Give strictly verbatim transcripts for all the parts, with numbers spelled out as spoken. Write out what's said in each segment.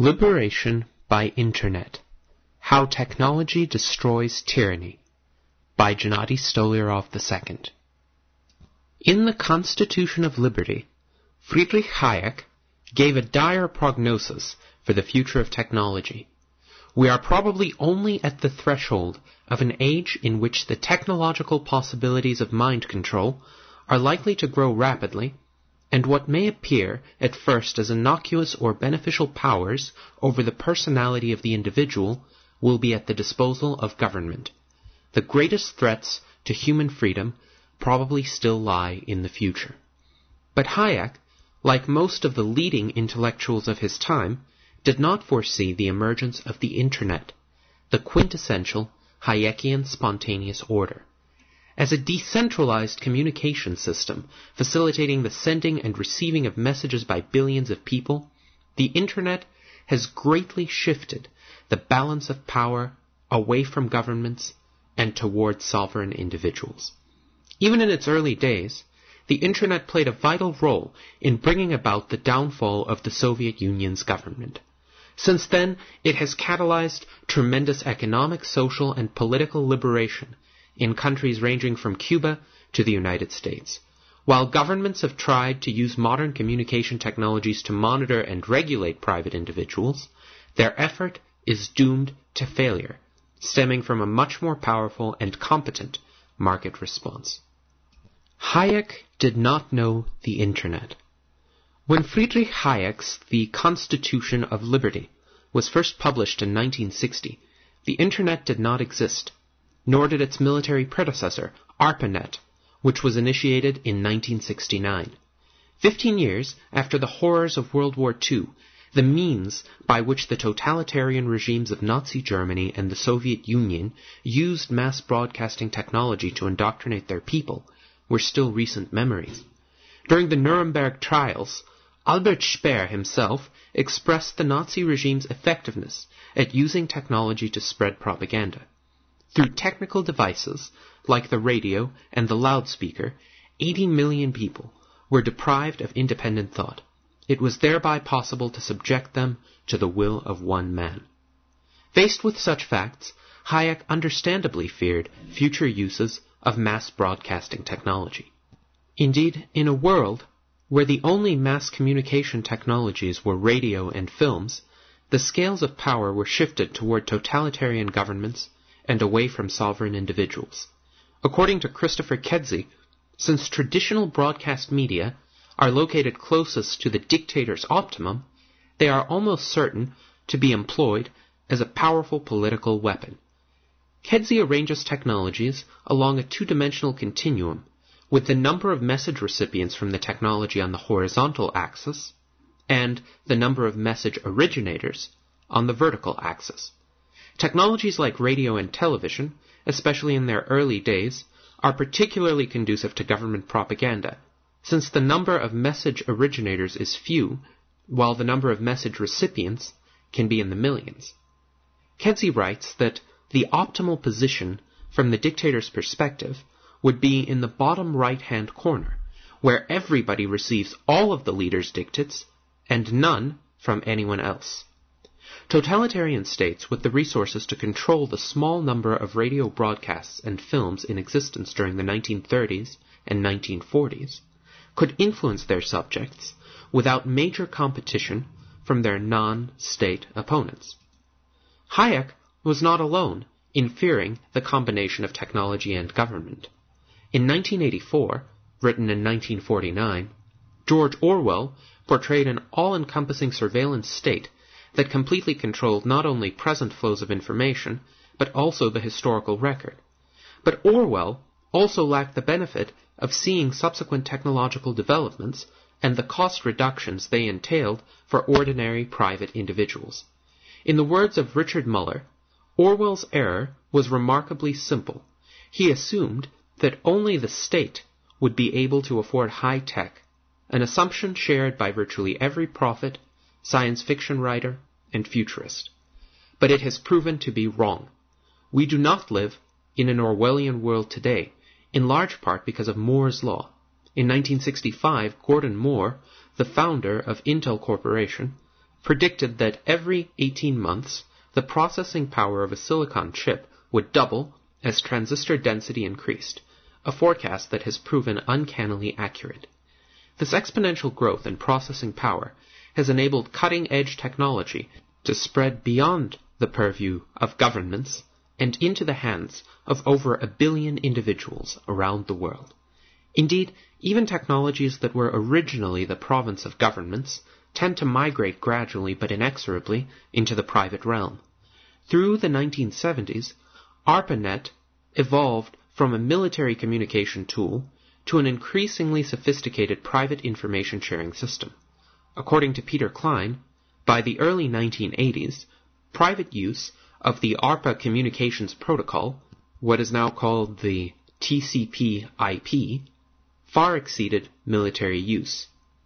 Liberation by Internet. How Technology Destroys Tyranny by Gennady Stoliarov the Second. In the Constitution of Liberty, Friedrich Hayek gave a dire prognosis for the future of technology. We are probably only at the threshold of an age in which the technological possibilities of mind control are likely to grow rapidly, and what may appear at first as innocuous or beneficial powers over the personality of the individual will be at the disposal of government. The greatest threats to human freedom probably still lie in the future. But Hayek, like most of the leading intellectuals of his time, did not foresee the emergence of the Internet, the quintessential Hayekian spontaneous order. As a decentralized communication system facilitating the sending and receiving of messages by billions of people, the Internet has greatly shifted the balance of power away from governments and toward sovereign individuals. Even in its early days, the Internet played a vital role in bringing about the downfall of the Soviet Union's government. Since then, it has catalyzed tremendous economic, social, and political liberation in countries ranging from Cuba to the United States. While governments have tried to use modern communication technologies to monitor and regulate private individuals, their effort is doomed to failure, stemming from a much more powerful and competent market response. Hayek did not know the Internet. When Friedrich Hayek's The Constitution of Liberty was first published in nineteen sixty, the Internet did not exist, nor did its military predecessor, ARPANET, which was initiated in nineteen sixty-nine. Fifteen years after the horrors of World War Two, the means by which the totalitarian regimes of Nazi Germany and the Soviet Union used mass broadcasting technology to indoctrinate their people were still recent memories. During the Nuremberg trials, Albert Speer himself expressed the Nazi regime's effectiveness at using technology to spread propaganda. Through technical devices like the radio and the loudspeaker, eighty million people were deprived of independent thought. It was thereby possible to subject them to the will of one man. Faced with such facts, Hayek understandably feared future uses of mass broadcasting technology. Indeed, in a world where the only mass communication technologies were radio and films, the scales of power were shifted toward totalitarian governments and away from sovereign individuals. According to Christopher Kedzie, since traditional broadcast media are located closest to the dictator's optimum, they are almost certain to be employed as a powerful political weapon. Kedzie arranges technologies along a two-dimensional continuum, with the number of message recipients from the technology on the horizontal axis and the number of message originators on the vertical axis. Technologies like radio and television, especially in their early days, are particularly conducive to government propaganda, since the number of message originators is few, while the number of message recipients can be in the millions. Kedzie writes that the optimal position from the dictator's perspective would be in the bottom right-hand corner, where everybody receives all of the leader's dictates and none from anyone else. Totalitarian states with the resources to control the small number of radio broadcasts and films in existence during the nineteen thirties and nineteen forties could influence their subjects without major competition from their non-state opponents. Hayek was not alone in fearing the combination of technology and government. In nineteen eighty-four, written in nineteen forty-nine, George Orwell portrayed an all-encompassing surveillance state that completely controlled not only present flows of information, but also the historical record. But Orwell also lacked the benefit of seeing subsequent technological developments and the cost reductions they entailed for ordinary private individuals. In the words of Richard Muller, Orwell's error was remarkably simple. He assumed that only the state would be able to afford high tech, an assumption shared by virtually every prophet, science fiction writer, and futurist. But it has proven to be wrong. We do not live in an Orwellian world today, in large part because of Moore's Law. In nineteen sixty-five, Gordon Moore, the founder of Intel Corporation, predicted that every eighteen months, the processing power of a silicon chip would double as transistor density increased, a forecast that has proven uncannily accurate. This exponential growth in processing power has enabled cutting-edge technology to spread beyond the purview of governments and into the hands of over a billion individuals around the world. Indeed, even technologies that were originally the province of governments tend to migrate gradually but inexorably into the private realm. Through the nineteen seventies, ARPANET evolved from a military communication tool to an increasingly sophisticated private information sharing system. According to Peter Klein, by the early nineteen eighties, private use of the ARPA communications protocol, what is now called the T C P I P, far exceeded military use.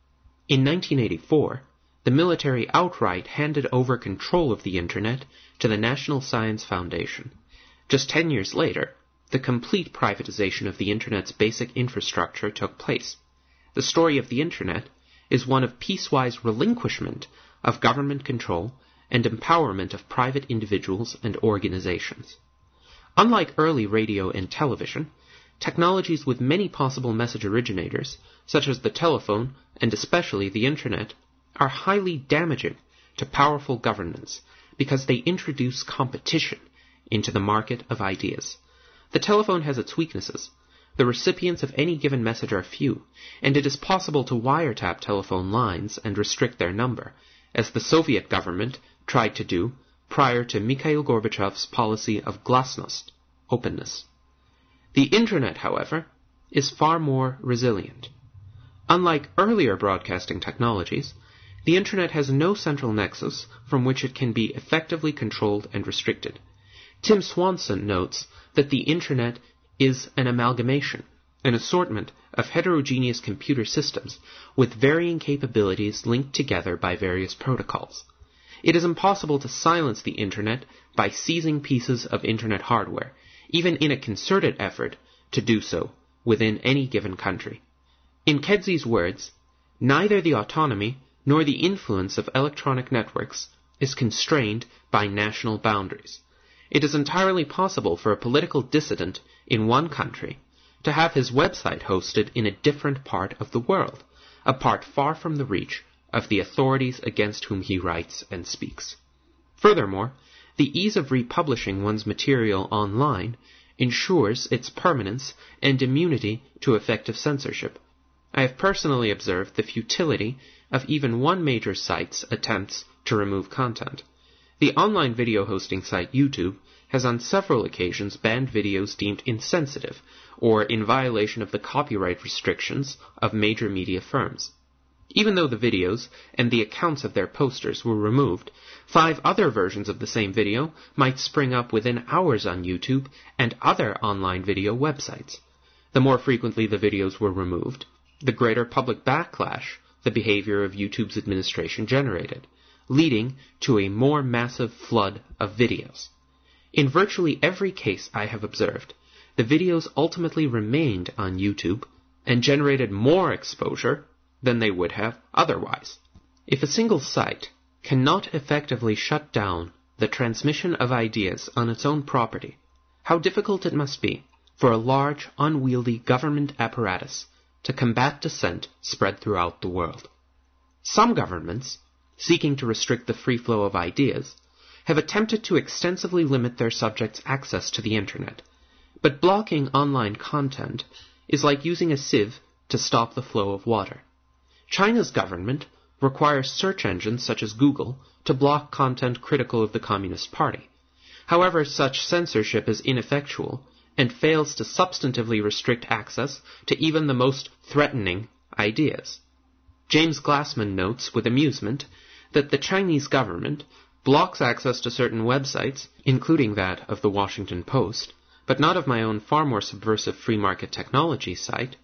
In nineteen eighty-four, the military outright handed over control of the Internet to the National Science Foundation. Just ten years later, the complete privatization of the Internet's basic infrastructure took place. The story of the Internet is one of piecewise relinquishment of government control and empowerment of private individuals and organizations. Unlike early radio and television, technologies with many possible message originators, such as the telephone and especially the Internet, are highly damaging to powerful governments because they introduce competition into the market of ideas. The telephone has its weaknesses. The recipients of any given message are few, and it is possible to wiretap telephone lines and restrict their number, as the Soviet government tried to do prior to Mikhail Gorbachev's policy of glasnost, openness. The Internet, however, is far more resilient. Unlike earlier broadcasting technologies, the Internet has no central nexus from which it can be effectively controlled and restricted. Tim Swanson notes that the Internet is an amalgamation, an assortment of heterogeneous computer systems with varying capabilities linked together by various protocols. It is impossible to silence the Internet by seizing pieces of Internet hardware, even in a concerted effort to do so within any given country. In Kedzie's words, neither the autonomy nor the influence of electronic networks is constrained by national boundaries. It is entirely possible for a political dissident in one country to have his website hosted in a different part of the world, a part far from the reach of the authorities against whom he writes and speaks. Furthermore, the ease of republishing one's material online ensures its permanence and immunity to effective censorship. I have personally observed the futility of even one major site's attempts to remove content. The online video hosting site YouTube has on several occasions banned videos deemed insensitive or in violation of the copyright restrictions of major media firms. Even though the videos and the accounts of their posters were removed, five other versions of the same video might spring up within hours on YouTube and other online video websites. The more frequently the videos were removed, the greater public backlash the behavior of YouTube's administration generated, leading to a more massive flood of videos. In virtually every case I have observed, the videos ultimately remained on YouTube and generated more exposure than they would have otherwise. If a single site cannot effectively shut down the transmission of ideas on its own property, how difficult it must be for a large, unwieldy government apparatus to combat dissent spread throughout the world. Some governments, seeking to restrict the free flow of ideas, have attempted to extensively limit their subjects' access to the Internet, but blocking online content is like using a sieve to stop the flow of water. China's government requires search engines such as Google to block content critical of the Communist Party. However, such censorship is ineffectual and fails to substantively restrict access to even the most threatening ideas. James Glassman notes with amusement that the Chinese government blocks access to certain websites, including that of the Washington Post, but not of my own far more subversive free market technology site,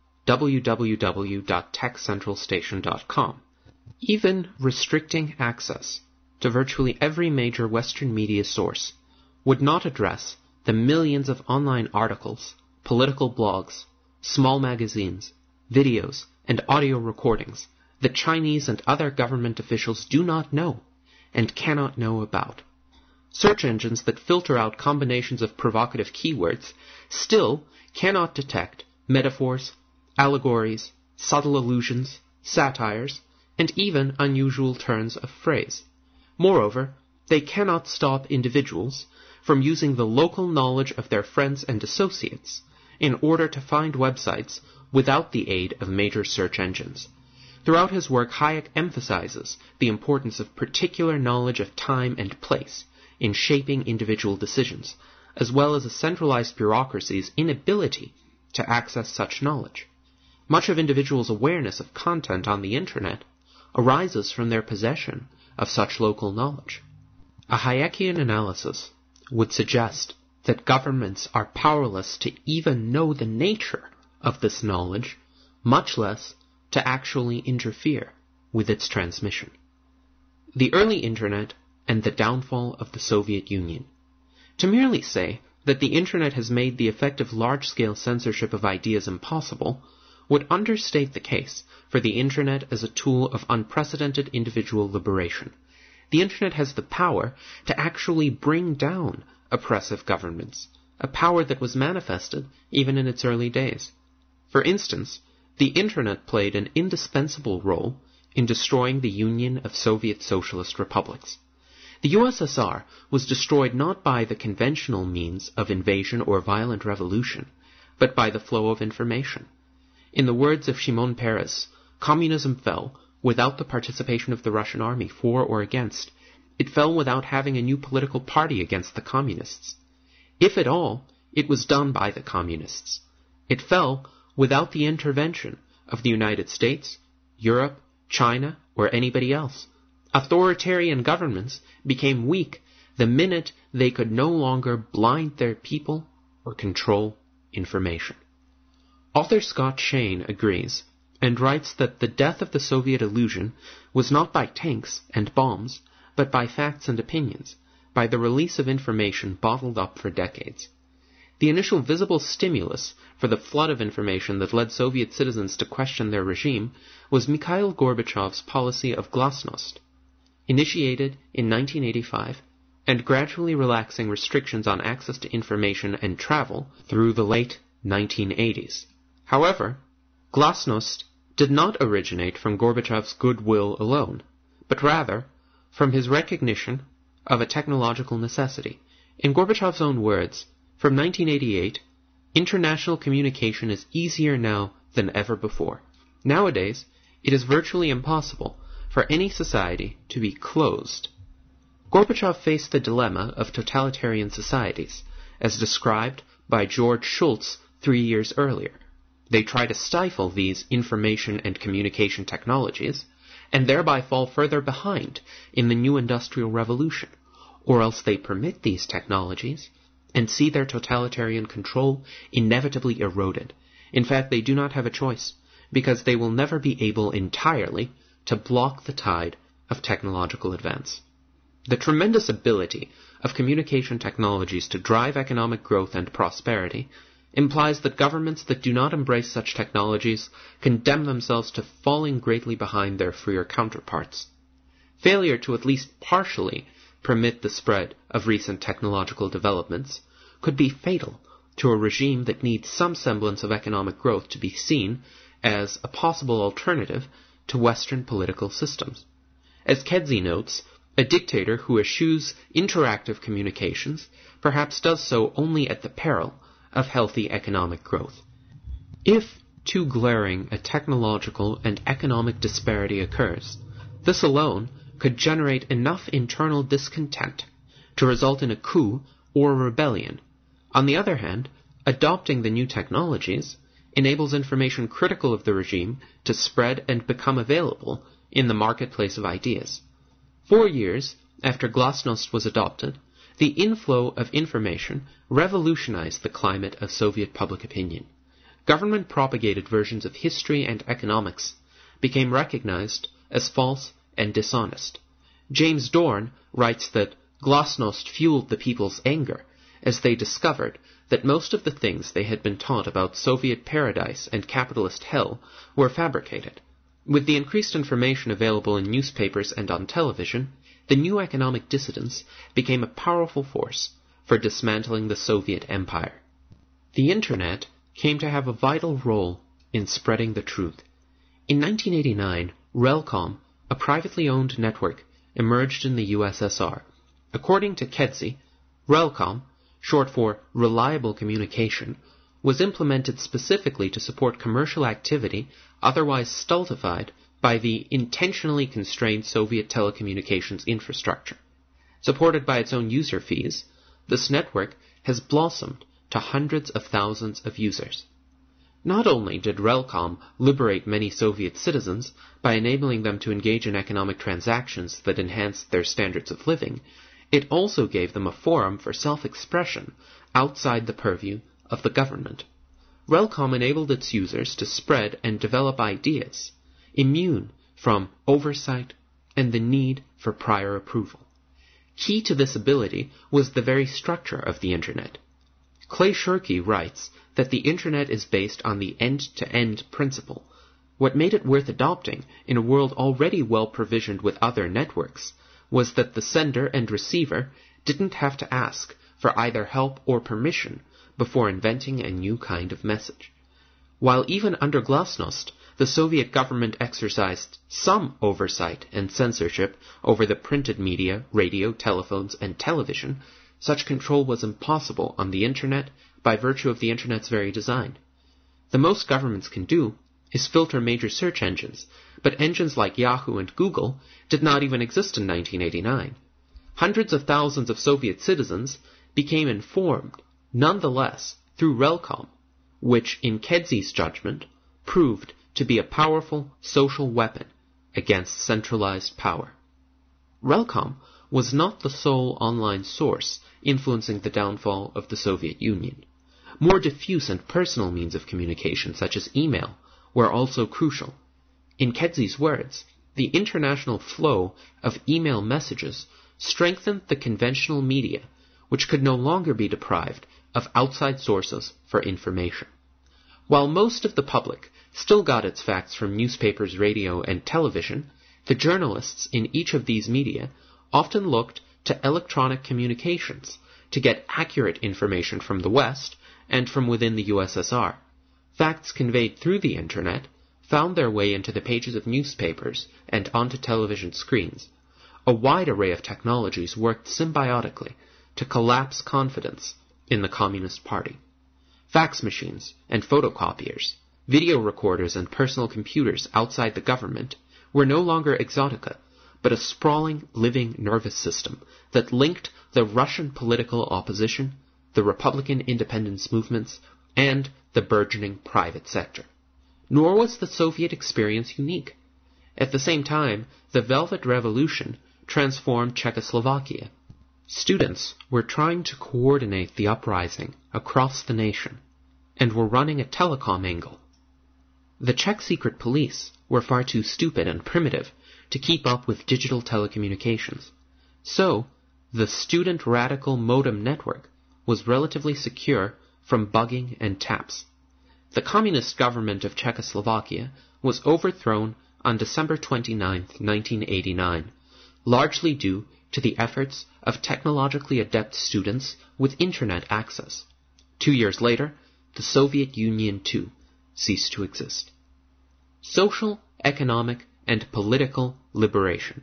w w w dot tech central station dot com. Even restricting access to virtually every major Western media source would not address the millions of online articles, political blogs, small magazines, videos, and audio recordings that Chinese and other government officials do not know and cannot know about. Search engines that filter out combinations of provocative keywords still cannot detect metaphors, allegories, subtle allusions, satires, and even unusual turns of phrase. Moreover, they cannot stop individuals from using the local knowledge of their friends and associates in order to find websites without the aid of major search engines. Throughout his work, Hayek emphasizes the importance of particular knowledge of time and place in shaping individual decisions, as well as a centralized bureaucracy's inability to access such knowledge. Much of individuals' awareness of content on the Internet arises from their possession of such local knowledge. A Hayekian analysis would suggest that governments are powerless to even know the nature of this knowledge, much less to actually interfere with its transmission. The early Internet and the downfall of the Soviet Union. To merely say that the Internet has made the effective large-scale censorship of ideas impossible would understate the case for the Internet as a tool of unprecedented individual liberation. The Internet has the power to actually bring down oppressive governments, a power that was manifested even in its early days. For instance, the Internet played an indispensable role in destroying the Union of Soviet Socialist Republics. The U S S R was destroyed not by the conventional means of invasion or violent revolution, but by the flow of information. In the words of Shimon Peres, communism fell without the participation of the Russian army, for or against. It fell without having a new political party against the communists. If at all, it was done by the communists. It fell without the intervention of the United States, Europe, China, or anybody else. Authoritarian governments became weak the minute they could no longer blind their people or control information. Author Scott Shane agrees and writes that the death of the Soviet illusion was not by tanks and bombs, but by facts and opinions, by the release of information bottled up for decades. The initial visible stimulus for the flood of information that led Soviet citizens to question their regime was Mikhail Gorbachev's policy of glasnost, initiated in nineteen eighty-five and gradually relaxing restrictions on access to information and travel through the late nineteen eighties. However, glasnost did not originate from Gorbachev's goodwill alone, but rather from his recognition of a technological necessity. In Gorbachev's own words, from nineteen eighty-eight, international communication is easier now than ever before. Nowadays, it is virtually impossible for any society to be closed. Gorbachev faced the dilemma of totalitarian societies, as described by George Shultz three years earlier. They try to stifle these information and communication technologies, and thereby fall further behind in the new industrial revolution, or else they permit these technologies and see their totalitarian control inevitably eroded. In fact, they do not have a choice, because they will never be able entirely to block the tide of technological advance. The tremendous ability of communication technologies to drive economic growth and prosperity implies that governments that do not embrace such technologies condemn themselves to falling greatly behind their freer counterparts. Failure to at least partially permit the spread of recent technological developments could be fatal to a regime that needs some semblance of economic growth to be seen as a possible alternative to Western political systems. As Kedzie notes, a dictator who eschews interactive communications perhaps does so only at the peril of healthy economic growth. If too glaring a technological and economic disparity occurs, this alone could generate enough internal discontent to result in a coup or a rebellion. On the other hand, adopting the new technologies enables information critical of the regime to spread and become available in the marketplace of ideas. Four years after glasnost was adopted, the inflow of information revolutionized the climate of Soviet public opinion. Government-propagated versions of history and economics became recognized as false and dishonest. James Dorn writes that glasnost fueled the people's anger as they discovered that most of the things they had been taught about Soviet paradise and capitalist hell were fabricated. With the increased information available in newspapers and on television, the new economic dissidents became a powerful force for dismantling the Soviet Empire. The Internet came to have a vital role in spreading the truth. In nineteen eighty-nine, Relcom, a privately owned network, emerged in the U S S R. According to Kedzie, Relcom, short for Reliable Communication, was implemented specifically to support commercial activity otherwise stultified by the intentionally constrained Soviet telecommunications infrastructure. Supported by its own user fees, this network has blossomed to hundreds of thousands of users. Not only did Relcom liberate many Soviet citizens by enabling them to engage in economic transactions that enhanced their standards of living, it also gave them a forum for self-expression outside the purview of the government. Relcom enabled its users to spread and develop ideas, immune from oversight and the need for prior approval. Key to this ability was the very structure of the Internet. Clay Shirky writes that the Internet is based on the end-to-end principle. What made it worth adopting in a world already well provisioned with other networks was that the sender and receiver didn't have to ask for either help or permission before inventing a new kind of message. While even under Glasnost, the Soviet government exercised some oversight and censorship over the printed media, radio, telephones, and television, such control was impossible on the Internet by virtue of the Internet's very design. The most governments can do is filter major search engines, but engines like Yahoo and Google did not even exist in nineteen eighty-nine. Hundreds of thousands of Soviet citizens became informed, nonetheless, through Relcom, which, in Kedzie's judgment, proved to be a powerful social weapon against centralized power. Relcom was not the sole online source influencing the downfall of the Soviet Union. More diffuse and personal means of communication, such as email, were also crucial. In Kedzie's words, the international flow of email messages strengthened the conventional media, which could no longer be deprived of outside sources for information. While most of the public still got its facts from newspapers, radio, and television, the journalists in each of these media often looked to electronic communications to get accurate information from the West and from within the U S S R. Facts conveyed through the Internet found their way into the pages of newspapers and onto television screens. A wide array of technologies worked symbiotically to collapse confidence in the Communist Party. Fax machines and photocopiers, video recorders and personal computers outside the government were no longer exotica, but a sprawling, living nervous system that linked the Russian political opposition, the Republican independence movements, and the burgeoning private sector. Nor was the Soviet experience unique. At the same time, the Velvet Revolution transformed Czechoslovakia. Students were trying to coordinate the uprising across the nation, and were running a telecom angle. The Czech secret police were far too stupid and primitive to keep up with digital telecommunications. So, the student radical modem network was relatively secure from bugging and taps. The communist government of Czechoslovakia was overthrown on December twenty-ninth, nineteen eighty-nine, largely due to the efforts of technologically adept students with Internet access. Two years later, the Soviet Union, too, ceased to exist. Social, economic, and political liberation.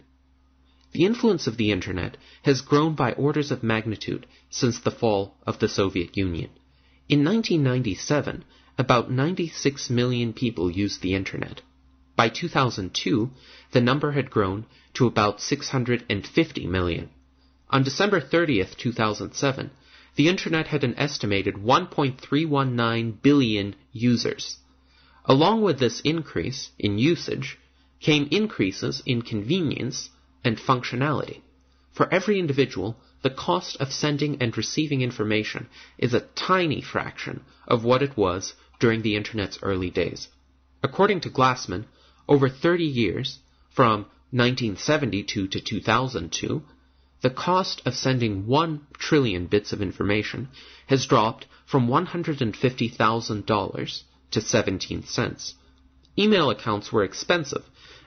The influence of the Internet has grown by orders of magnitude since the fall of the Soviet Union. In nineteen ninety-seven, about ninety-six million people used the Internet. By two thousand two, the number had grown to about six hundred fifty million. On December thirtieth, two thousand seven, the Internet had an estimated one point three one nine billion users. Along with this increase in usage came increases in convenience and functionality. For every individual, the cost of sending and receiving information is a tiny fraction of what it was during the Internet's early days. According to Glassman, over thirty years, from nineteen seventy-two to two thousand two, the cost of sending one trillion bits of information has dropped from one hundred fifty thousand dollars to seventeen cents. Email accounts were expensive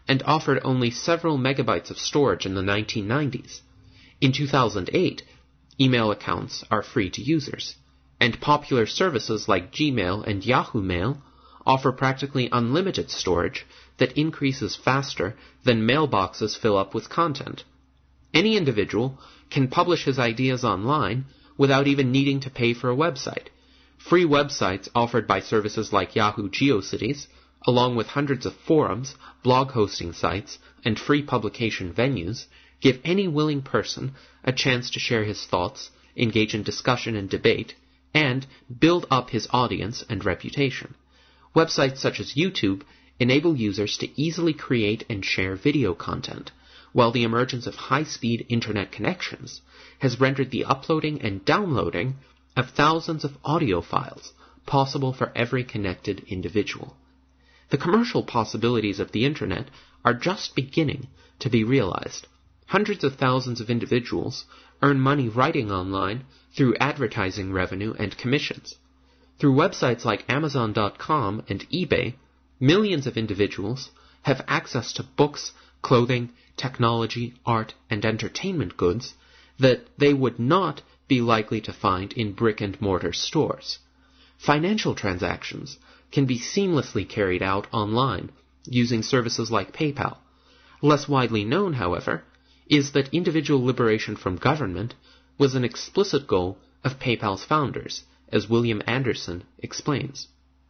and offered only several megabytes of storage in the nineteen nineties. In two thousand eight, email accounts are free to users, and popular services like Gmail and Yahoo Mail offer practically unlimited storage that increases faster than mailboxes fill up with content. Any individual can publish his ideas online without even needing to pay for a website. Free websites offered by services like Yahoo GeoCities, along with hundreds of forums, blog hosting sites, and free publication venues, give any willing person a chance to share his thoughts, engage in discussion and debate, and build up his audience and reputation. Websites such as YouTube enable users to easily create and share video content, while the emergence of high-speed internet connections has rendered the uploading and downloading of thousands of audio files possible for every connected individual. The commercial possibilities of the internet are just beginning to be realized. Hundreds of thousands of individuals earn money writing online through advertising revenue and commissions. Through websites like Amazon dot com and eBay, millions of individuals have access to books, clothing, technology, art, and entertainment goods that they would not be likely to find in brick-and-mortar stores. Financial transactions can be seamlessly carried out online using services like PayPal. Less widely known, however, is that individual liberation from government was an explicit goal of PayPal's founders, as William Anderson explains.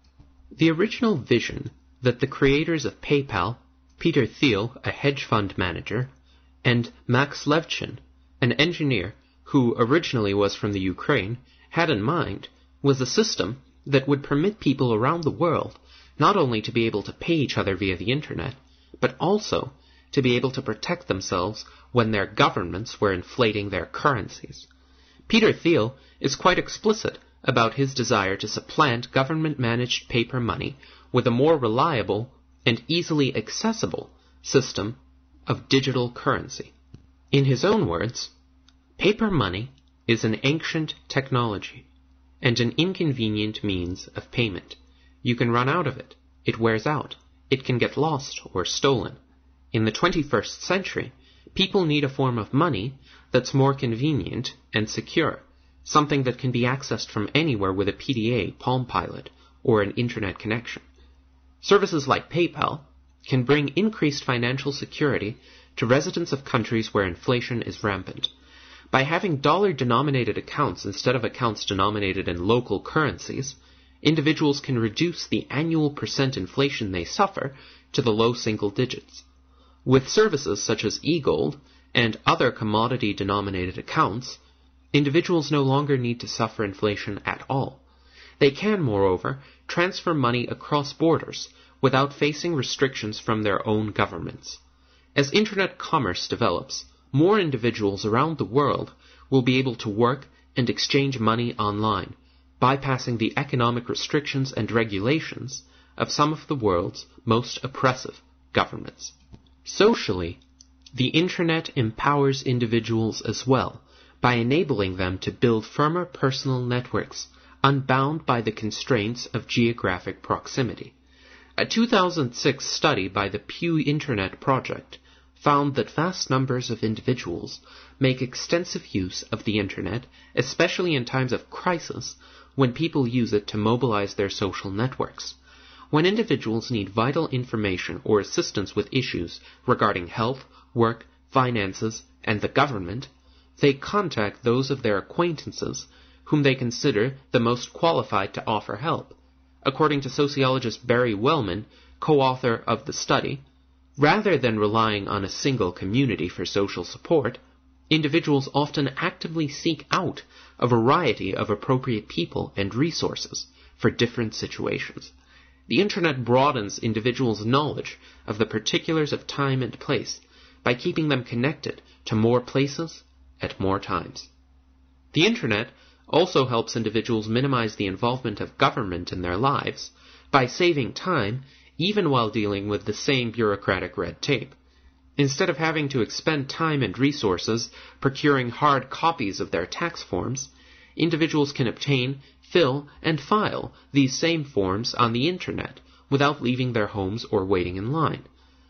The original vision that the creators of PayPal, Peter Thiel, a hedge fund manager, and Max Levchin, an engineer who originally was from the Ukraine, had in mind was a system that would permit people around the world not only to be able to pay each other via the internet, but also to be able to protect themselves when their governments were inflating their currencies. Peter Thiel is quite explicit about his desire to supplant government-managed paper money with a more reliable and easily accessible system of digital currency. In his own words, paper money is an ancient technology and an inconvenient means of payment. You can run out of it. It wears out. It can get lost or stolen. In the twenty-first century, people need a form of money that's more convenient and secure, something that can be accessed from anywhere with a P D A, Palm Pilot, or an internet connection. Services like PayPal can bring increased financial security to residents of countries where inflation is rampant. By having dollar-denominated accounts instead of accounts denominated in local currencies, individuals can reduce the annual percent inflation they suffer to the low single digits. With services such as eGold and other commodity-denominated accounts, individuals no longer need to suffer inflation at all. They can, moreover, transfer money across borders without facing restrictions from their own governments. As internet commerce develops, more individuals around the world will be able to work and exchange money online, bypassing the economic restrictions and regulations of some of the world's most oppressive governments. Socially, the internet empowers individuals as well by enabling them to build firmer personal networks unbound by the constraints of geographic proximity. A two thousand six study by the Pew Internet Project found that vast numbers of individuals make extensive use of the internet, especially in times of crisis when people use it to mobilize their social networks. When individuals need vital information or assistance with issues regarding health, work, finances, and the government, they contact those of their acquaintances whom they consider the most qualified to offer help. According to sociologist Barry Wellman, co-author of the study, rather than relying on a single community for social support, individuals often actively seek out a variety of appropriate people and resources for different situations. The internet broadens individuals' knowledge of the particulars of time and place by keeping them connected to more places at more times. The internet also helps individuals minimize the involvement of government in their lives by saving time even while dealing with the same bureaucratic red tape. Instead of having to expend time and resources procuring hard copies of their tax forms, individuals can obtain, fill, and file these same forms on the internet without leaving their homes or waiting in line.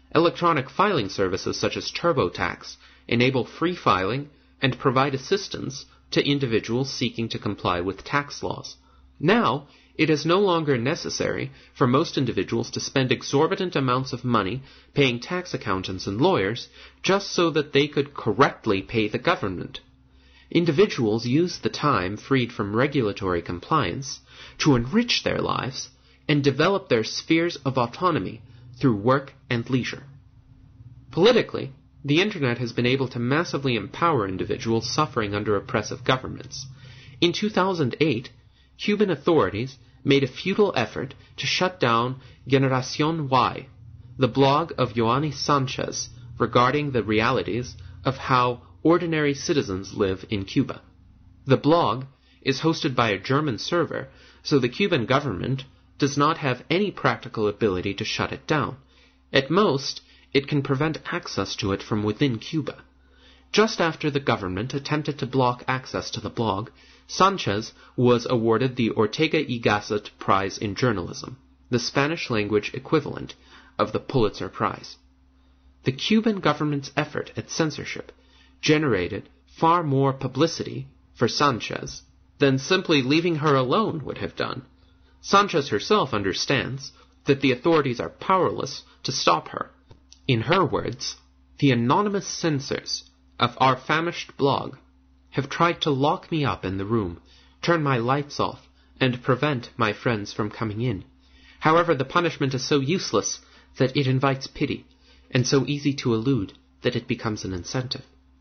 Electronic filing services such as TurboTax enable free filing and provide assistance to individuals seeking to comply with tax laws. Now, it is no longer necessary for most individuals to spend exorbitant amounts of money paying tax accountants and lawyers just so that they could correctly pay the government. Individuals use the time freed from regulatory compliance to enrich their lives and develop their spheres of autonomy through work and leisure. Politically, the Internet has been able to massively empower individuals suffering under oppressive governments. In two thousand eight, Cuban authorities made a futile effort to shut down Generación Y, the blog of Ioannis Sanchez regarding the realities of how ordinary citizens live in Cuba. The blog is hosted by a German server, so the Cuban government does not have any practical ability to shut it down. At most, it can prevent access to it from within Cuba. Just after the government attempted to block access to the blog, Sanchez was awarded the Ortega y Gasset Prize in Journalism, the Spanish-language equivalent of the Pulitzer Prize. The Cuban government's effort at censorship generated far more publicity for Sanchez than simply leaving her alone would have done. Sanchez herself understands that the authorities are powerless to stop her. In her words, the anonymous censors of our famished blog have tried to lock me up in the room, turn my lights off, and prevent my friends from coming in. However, the punishment is so useless that it invites pity, and so easy to elude that it becomes an incentive.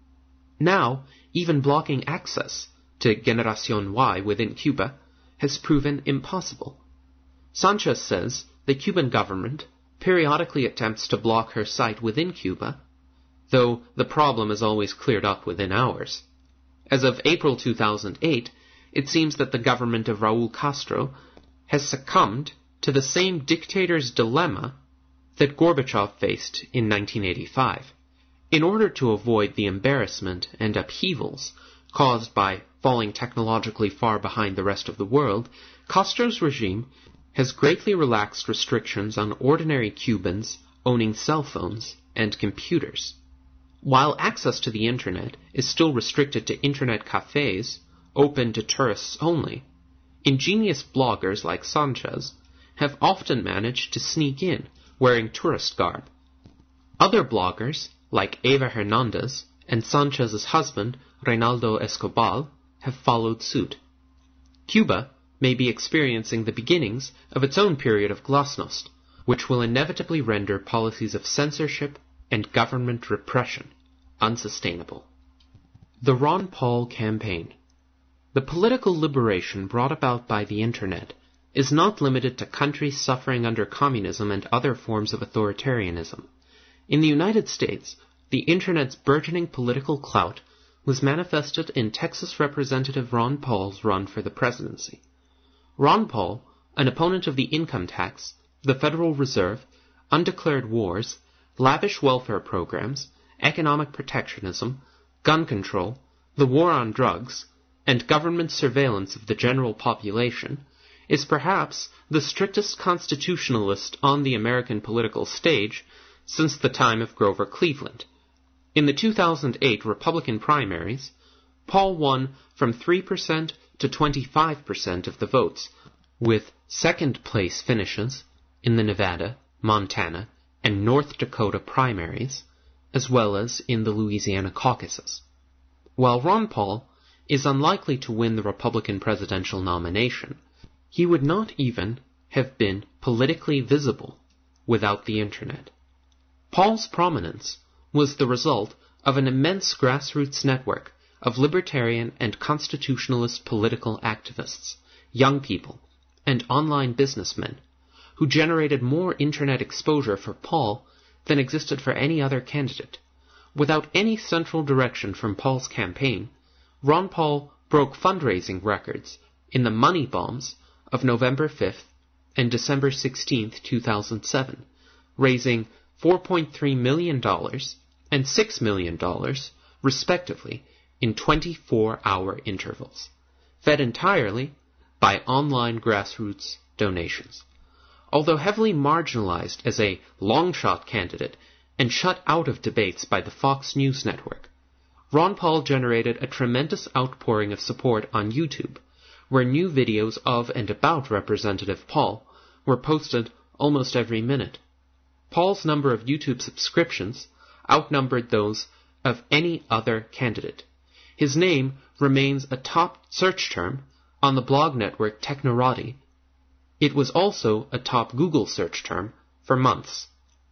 Now, even blocking access to Generación Y within Cuba has proven impossible. Sanchez says the Cuban government periodically attempts to block her site within Cuba, though the problem is always cleared up within hours. As of April two thousand eight, it seems that the government of Raúl Castro has succumbed to the same dictator's dilemma that Gorbachev faced in nineteen eighty-five. In order to avoid the embarrassment and upheavals caused by falling technologically far behind the rest of the world, Castro's regime has greatly relaxed restrictions on ordinary Cubans owning cell phones and computers. While access to the Internet is still restricted to Internet cafes, open to tourists only, ingenious bloggers like Sanchez have often managed to sneak in wearing tourist garb. Other bloggers, like Eva Hernandez and Sanchez's husband, Reinaldo Escobar, have followed suit. Cuba may be experiencing the beginnings of its own period of glasnost, which will inevitably render policies of censorship and government repression unsustainable. The Ron Paul Campaign. The political liberation brought about by the Internet is not limited to countries suffering under communism and other forms of authoritarianism. In the United States, the Internet's burgeoning political clout was manifested in Texas Representative Ron Paul's run for the presidency. Ron Paul, an opponent of the income tax, the Federal Reserve, undeclared wars, lavish welfare programs, economic protectionism, gun control, the war on drugs, and government surveillance of the general population, is perhaps the strictest constitutionalist on the American political stage since the time of Grover Cleveland. In the two thousand eight Republican primaries, Paul won from three percent to twenty-five percent of the votes, with second-place finishes in the Nevada, Montana, and North Dakota primaries, as well as in the Louisiana caucuses. While Ron Paul is unlikely to win the Republican presidential nomination, he would not even have been politically visible without the Internet. Paul's prominence was the result of an immense grassroots network of libertarian and constitutionalist political activists, young people, and online businessmen, who generated more Internet exposure for Paul than existed for any other candidate. Without any central direction from Paul's campaign, Ron Paul broke fundraising records in the money bombs of November fifth and December sixteenth, two thousand seven, raising four point three million dollars and six million dollars, respectively, in twenty-four hour intervals, fed entirely by online grassroots donations. Although heavily marginalized as a long-shot candidate and shut out of debates by the Fox News network. Ron Paul generated a tremendous outpouring of support on YouTube, where new videos of and about Representative Paul were posted almost every minute. Paul's number of YouTube subscriptions outnumbered those of any other candidate. His name remains a top search term on the blog network Technorati. It was also a top Google search term for months.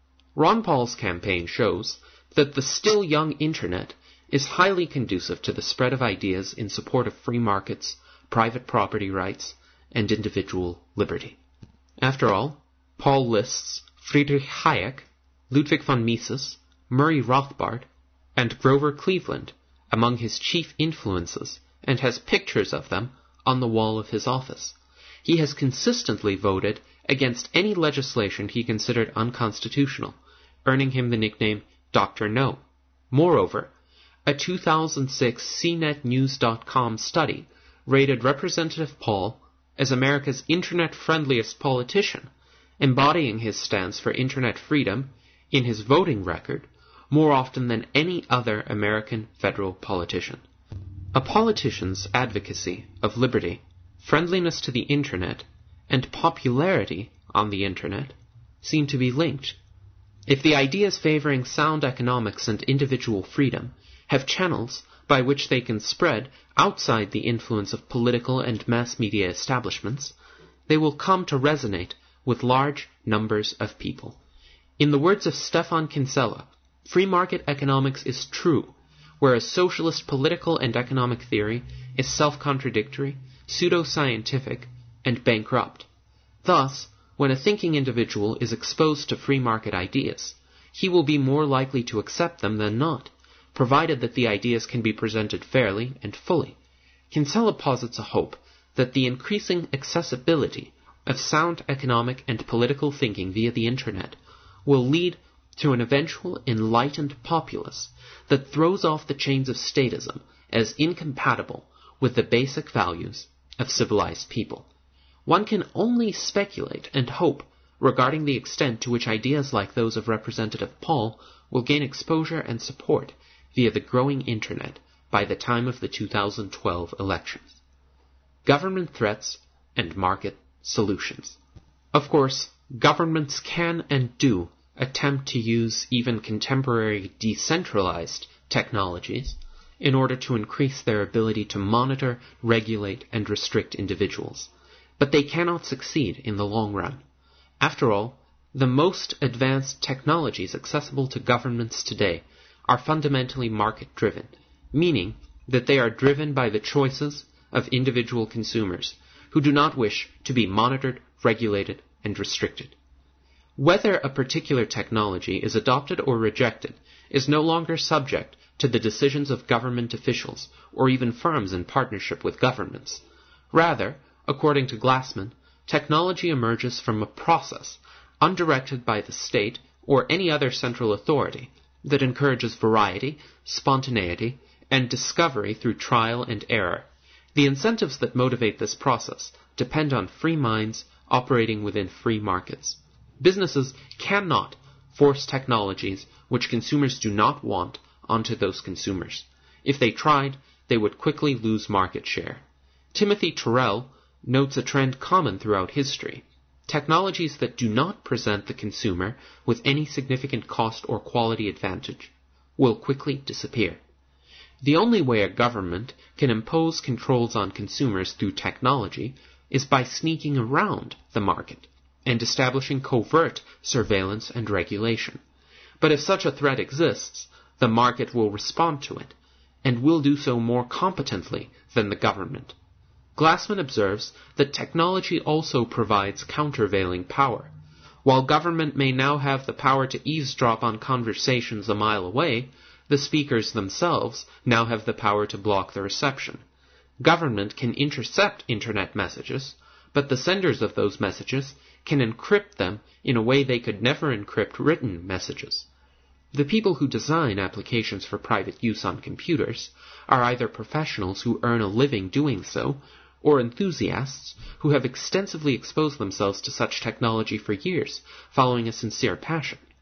Ron Paul's campaign shows that the still young Internet is highly conducive to the spread of ideas in support of free markets, private property rights, and individual liberty. After all, Paul lists Friedrich Hayek, Ludwig von Mises, Murray Rothbard, and Grover Cleveland among his chief influences and has pictures of them on the wall of his office. He has consistently voted against any legislation he considered unconstitutional, earning him the nickname Doctor No. Moreover, a two thousand six C net news dot com study rated Representative Paul as America's Internet-friendliest politician, embodying his stance for Internet freedom in his voting record more often than any other American federal politician. A politician's advocacy of liberty, friendliness to the Internet, and popularity on the Internet seem to be linked. If the ideas favoring sound economics and individual freedom have channels by which they can spread outside the influence of political and mass media establishments, they will come to resonate with large numbers of people. In the words of Stefan Kinsella, free market economics is true, whereas socialist political and economic theory is self-contradictory, pseudo-scientific, and bankrupt. Thus, when a thinking individual is exposed to free market ideas, he will be more likely to accept them than not, provided that the ideas can be presented fairly and fully. Kinsella posits a hope that the increasing accessibility of sound economic and political thinking via the Internet will lead to an eventual enlightened populace that throws off the chains of statism as incompatible with the basic values of civilized people. One can only speculate and hope regarding the extent to which ideas like those of Representative Paul will gain exposure and support via the growing Internet by the time of the two thousand twelve elections. Government threats and market solutions. Of course, governments can and do attempt to use even contemporary decentralized technologies in order to increase their ability to monitor, regulate, and restrict individuals. But they cannot succeed in the long run. After all, the most advanced technologies accessible to governments today are fundamentally market-driven, meaning that they are driven by the choices of individual consumers who do not wish to be monitored, regulated, and restricted. Whether a particular technology is adopted or rejected is no longer subject to the decisions of government officials or even firms in partnership with governments. Rather, according to Glassman, technology emerges from a process undirected by the state or any other central authority that encourages variety, spontaneity, and discovery through trial and error. The incentives that motivate this process depend on free minds operating within free markets. Businesses cannot force technologies which consumers do not want onto those consumers. If they tried, they would quickly lose market share. Timothy Terrell notes a trend common throughout history. Technologies that do not present the consumer with any significant cost or quality advantage will quickly disappear. The only way a government can impose controls on consumers through technology is by sneaking around the market and establishing covert surveillance and regulation. But if such a threat exists, the market will respond to it, and will do so more competently than the government. Glassman observes that technology also provides countervailing power. While government may now have the power to eavesdrop on conversations a mile away, the speakers themselves now have the power to block the reception. Government can intercept Internet messages, but the senders of those messages can encrypt them in a way they could never encrypt written messages. The people who design applications for private use on computers are either professionals who earn a living doing so, or enthusiasts who have extensively exposed themselves to such technology for years, following a sincere passion.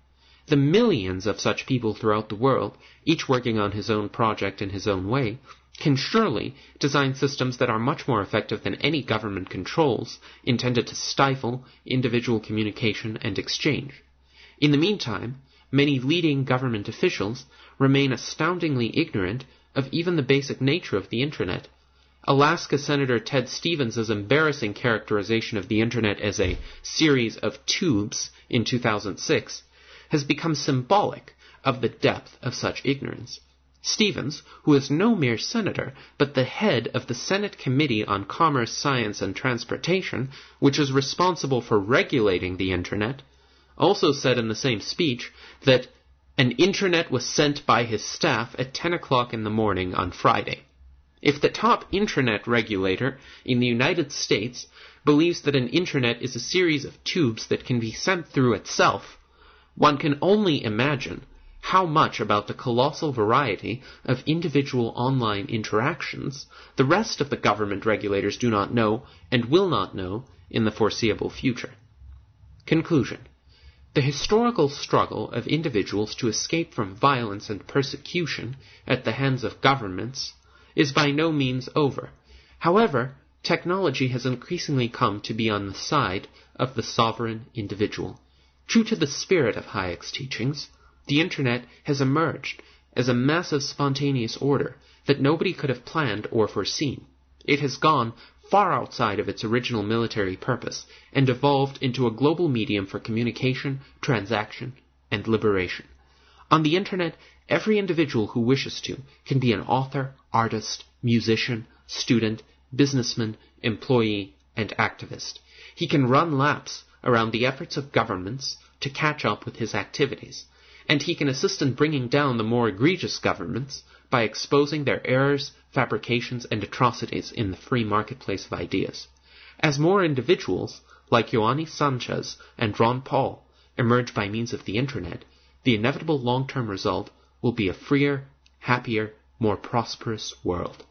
the millions of such people throughout the world, each working on his own project in his own way, can surely design systems that are much more effective than any government controls intended to stifle individual communication and exchange. In the meantime, many leading government officials remain astoundingly ignorant of even the basic nature of the Internet. Alaska Senator Ted Stevens' embarrassing characterization of the Internet as a series of tubes in two thousand six has become symbolic of the depth of such ignorance. Stevens, who is no mere senator, but the head of the Senate Committee on Commerce, Science, and Transportation, which is responsible for regulating the Internet, also said in the same speech that an Internet was sent by his staff at ten o'clock in the morning on Friday. If the top Internet regulator in the United States believes that an Internet is a series of tubes that can be sent through itself, one can only imagine how much about the colossal variety of individual online interactions the rest of the government regulators do not know and will not know in the foreseeable future. Conclusion. The historical struggle of individuals to escape from violence and persecution at the hands of governments is by no means over. However, technology has increasingly come to be on the side of the sovereign individual. True to the spirit of Hayek's teachings, the Internet has emerged as a massive spontaneous order that nobody could have planned or foreseen. It has gone far outside of its original military purpose and evolved into a global medium for communication, transaction, and liberation. On the Internet, every individual who wishes to can be an author, artist, musician, student, businessman, employee, and activist. He can run laps around the efforts of governments to catch up with his activities, and he can assist in bringing down the more egregious governments by exposing their errors, fabrications, and atrocities in the free marketplace of ideas. As more individuals, like Ioannis Sanchez and Ron Paul, emerge by means of the Internet, the inevitable long-term result will be a freer, happier, more prosperous world.